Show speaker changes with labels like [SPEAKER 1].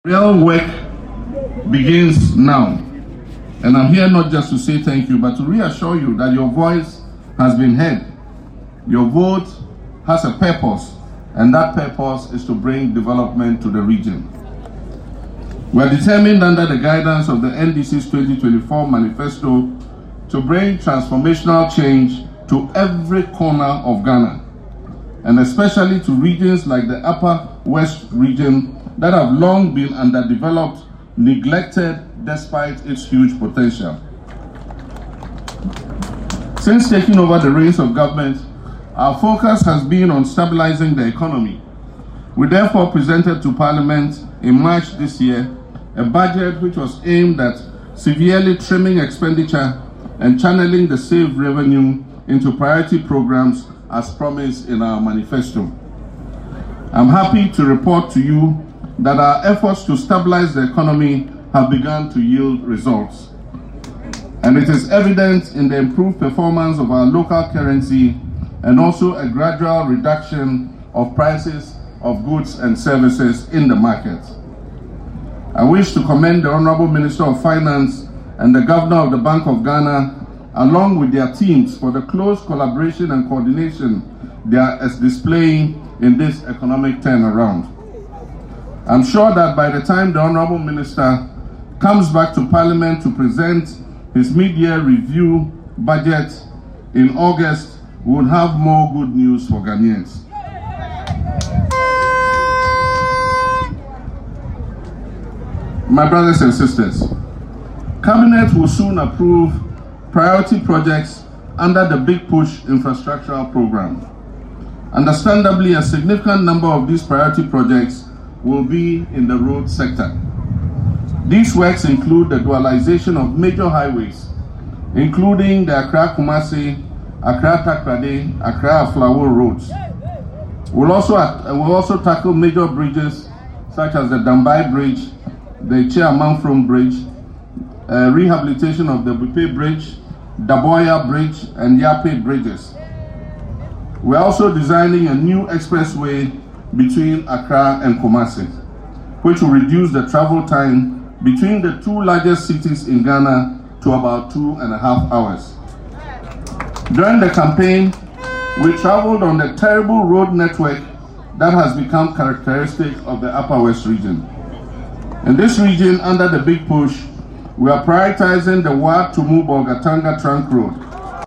[SPEAKER 1] Real work begins now, and I'm here not just to say thank you, but to reassure you that your voice has been heard. Your vote has a purpose, and that purpose is to bring development to the region. We are determined under the guidance of the NDC's 2024 manifesto to bring transformational change to every corner of Ghana, and especially to regions like the Upper West region that have long been underdeveloped, neglected despite its huge potential. Since taking over the reins of government, our focus has been on stabilizing the economy. We therefore presented to Parliament in March this year a budget which was aimed at severely trimming expenditure and channeling the saved revenue into priority programs as promised in our manifesto. I'm happy to report to you that our efforts to stabilize the economy have begun to yield results. And it is evident in the improved performance of our local currency and also a gradual reduction of prices of goods and services in the market. I wish to commend the Honorable Minister of Finance and the Governor of the Bank of Ghana, along with their teams, for the close collaboration and coordination they are displaying in this economic turnaround. I'm sure that by the time the Honorable Minister comes back to Parliament to present his mid-year review budget in August, we will have more good news for Ghanaians. My brothers and sisters, Cabinet will soon approve priority projects under the Big Push infrastructural program. Understandably, a significant number of these priority projects will be in the road sector. These works include the dualization of major highways, including the Accra-Kumasi, Accra-Takrady, Accra-Aflawo roads. We'll also tackle major bridges such as the Dambai Bridge, the Chiamanfrom Bridge, rehabilitation of the Bupe Bridge, Daboya Bridge, and Yape bridges. We're also designing a new expressway between Accra and Kumasi, which will reduce the travel time between the two largest cities in Ghana to about 2.5 hours. During the campaign, we traveled on the terrible road network that has become characteristic of the Upper West region. In this region, under the Big Push, we are prioritizing the Wa Tumu Bolgatanga Trunk Road,